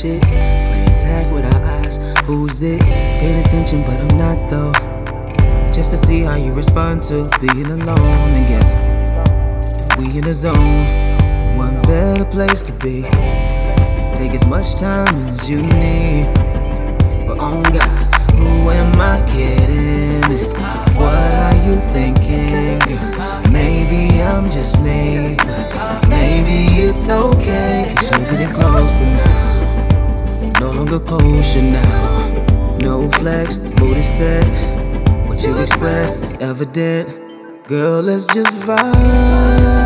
shit. Playing tag with our eyes. Who's it? Paying attention, but I'm not though. Just to see how you respond to being alone together. We in the zone. What better place to be? Take as much time as you need. But oh God, who am I kidding? What are you thinking, girl? Maybe I'm just me. Maybe it's okay, 'cause you're getting closer now. No longer kosher now. No flex, the mood is set. What you express is evident. Girl, let's just vibe.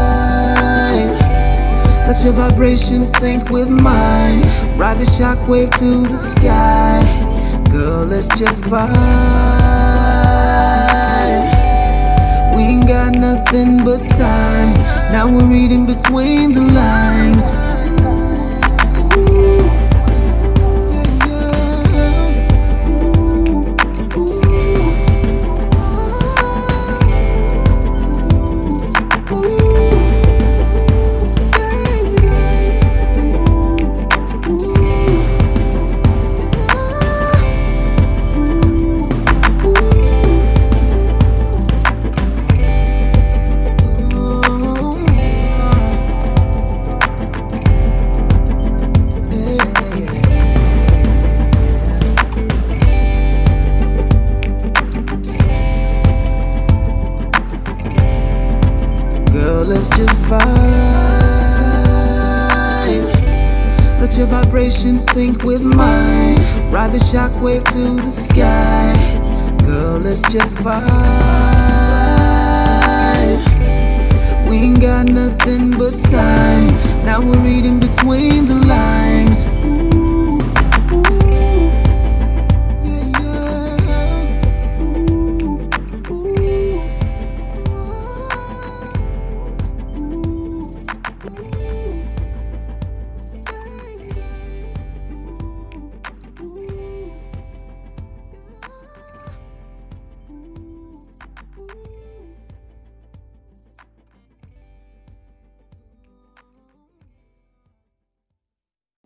Let your vibration sync with mine. Ride the shockwave to the sky. Girl, let's just vibe. We ain't got nothing but time. Now we're reading between the lines. Girl, let's just vibe. Let your vibration sync with mine. Ride the shockwave to the sky. Girl, let's just vibe. We ain't got nothing but time. Now we're reading between the lines.